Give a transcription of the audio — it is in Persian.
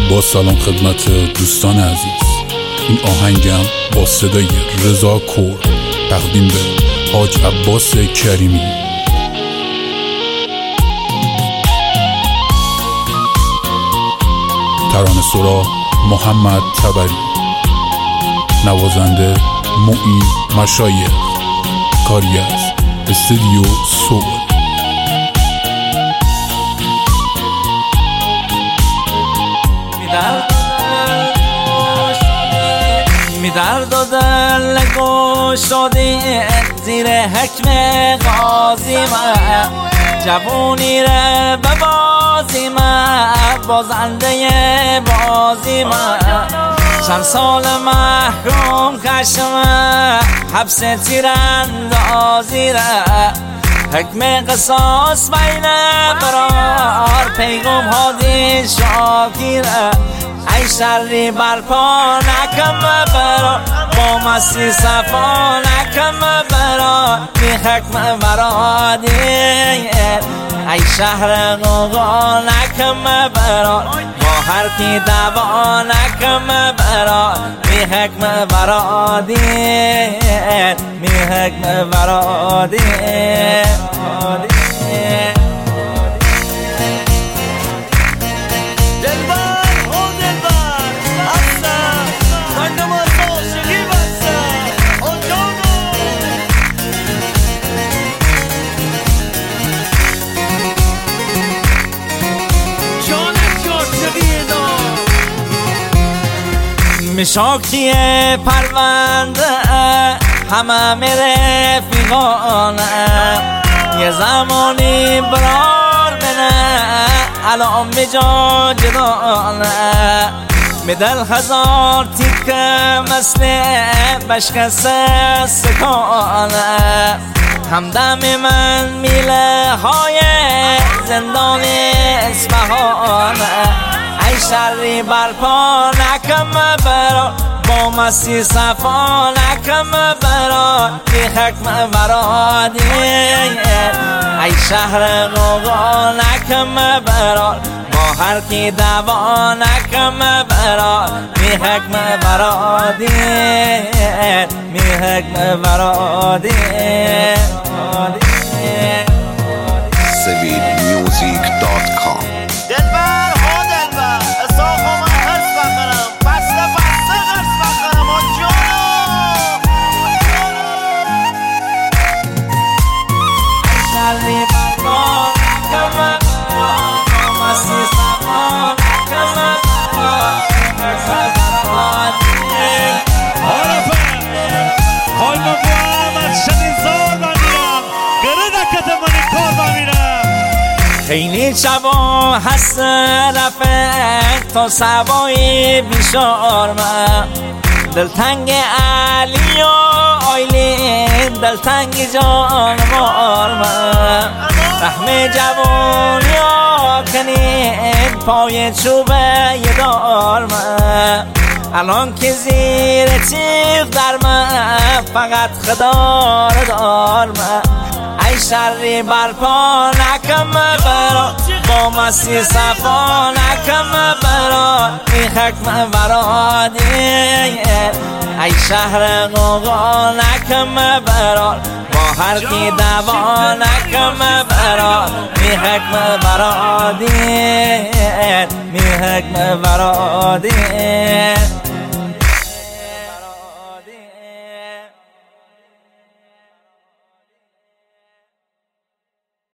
با سلام خدمت دوستان عزیز. این آهنگم با صدای رضا کور تقدیم به حاج عباس کریمی. ترانه سرا محمد تبری، نوازنده معین مشایخ، کاری از استودیو سول. می درد و دل گشاده زیر حکم قاضی من، جوونی ره به بازی من، بازنده بازی من. چند سال محکوم کشم حبس تیراندازی ره، حکم قصاص بین برار پیغام هادی شاکیره. ای شری برپا نکم برا با مسی صفا نکم برا بی حکم برادی. ای شهر غوغا نکم برا با هر کی دوا نکم برا بی حکم برادی، بی حکم برادی. مشاکی پرونده همه میره فیغانه، یه زمانی برار بنه الان بجا جدانه. می دل هزار تیکه مثل بشکست سکانه، همدم من میله های زندان اصفهانه. ای شری برپا نکم برا با مسی صفا نکم برا بی حکم برادی. ای شهر غوغا نکم برا با هر کی دوا نکم برا بی حکم برادی، بی حکم برادی. sevidmusic.com. خیلی شبا هست رفت تا سبایی بیشار من، دلتنگ علی و آیلین دلتنگ جانوار من. رحم جوانی ها کنید پای چوبه یه دار من، الان که زیر تیغ در من فقط خدا رو دار من. ای شری برپا نکم برا با مسی صفا نکم برا بی حکم برادی. ای شهر غوغا نکم برا با هر کی دوا نکم برا بی حکم برادی، بی حکم برادی.